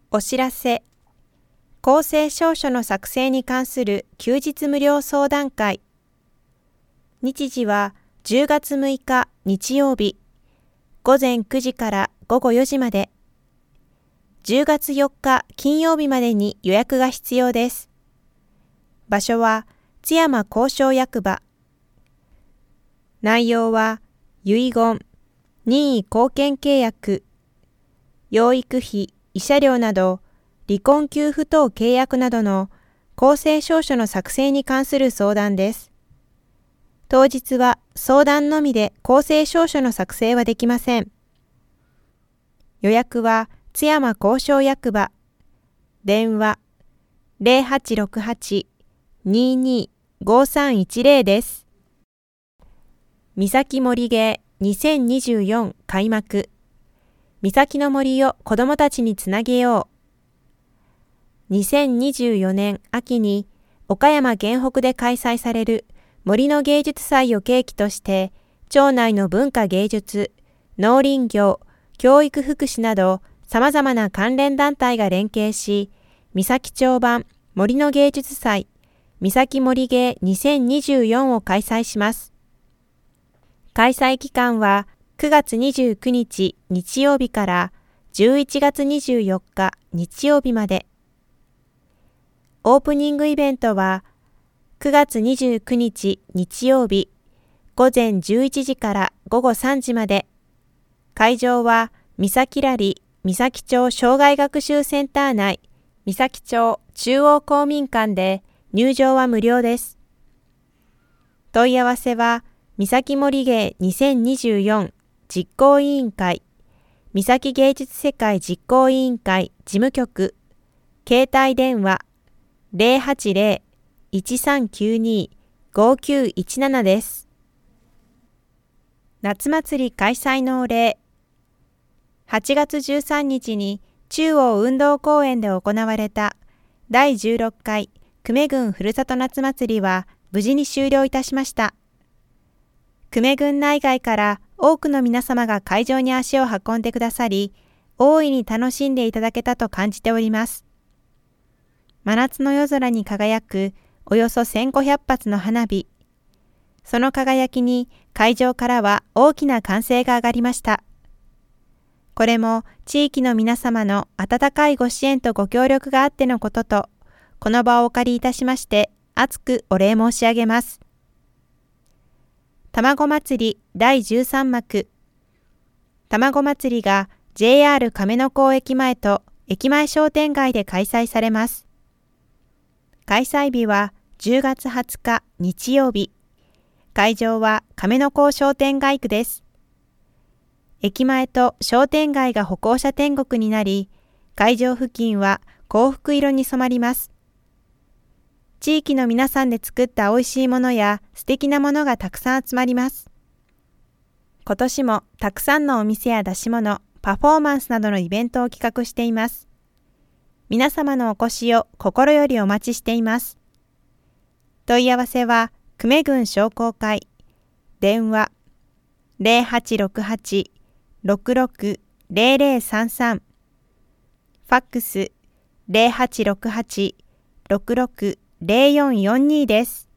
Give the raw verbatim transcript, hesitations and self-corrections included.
お知らせ。公正証書の作成に関する休日無料相談会。日時はじゅうがつむいか日曜日、ごぜんくじからごごよじまで。じゅうがつよっか金曜日までに予約が必要です。場所は津山公証役場。内容は遺言、任意後見契約、養育費、慰謝料など離婚給付等契約などの公正証書の作成に関する相談です。当日は相談のみで公正証書の作成はできません。予約は津山公証役場。電話ゼロはちろくはち にーにー ごさんいちゼロです。三崎森芸にせんにじゅうよん開幕。三崎の森を子どもたちにつなげよう。にせんにじゅうよねん秋に岡山県北で開催される森の芸術祭を契機として、町内の文化芸術、農林業、教育福祉など様々な関連団体が連携し、三崎町版森の芸術祭、三崎森芸にせんにじゅうよんを開催します。開催期間はくがつにじゅうくにち日曜日からじゅういちがつにじゅうよっか日曜日まで。オープニングイベントはくがつにじゅうくにち日曜日ごぜんじゅういちじからごごさんじまで。会場は三崎ラリ三崎町障害学習センター内三崎町中央公民館で入場は無料です。問い合わせは三崎森芸にせんにじゅうよん実行委員会、三崎芸術世界実行委員会事務局、携帯電話ゼロはちゼロ いちさんきゅうに ごきゅういちななです。夏祭り開催のお礼。はちがつじゅうさんにちに中央運動公園で行われただいじゅうろっかい久米郡ふるさと夏祭りは無事に終了いたしました。久米郡内外から多くの皆様が会場に足を運んでくださり、大いに楽しんでいただけたと感じております。真夏の夜空に輝くおよそせんごひゃくはつの花火。その輝きに会場からは大きな歓声が上がりました。これも地域の皆様の温かいご支援とご協力があってのことと、この場をお借りいたしまして厚くお礼申し上げます。卵祭りだいじゅうさんまく。卵祭りが ジェイアール 亀の甲駅前と駅前商店街で開催されます。開催日はじゅうがつはつか日曜日。会場は亀の甲商店街区です。駅前と商店街が歩行者天国になり、会場付近は幸福色に染まります。地域の皆さんで作った美味しいものや素敵なものがたくさん集まります。今年もたくさんのお店や出し物、パフォーマンスなどのイベントを企画しています。皆様のお越しを心よりお待ちしています。問い合わせは久米郡商工会。電話ゼロはちろくはち ろくろく ゼロゼロさんさん。ファックスゼロはちろくはち ろくろく ゼロよんよんにです。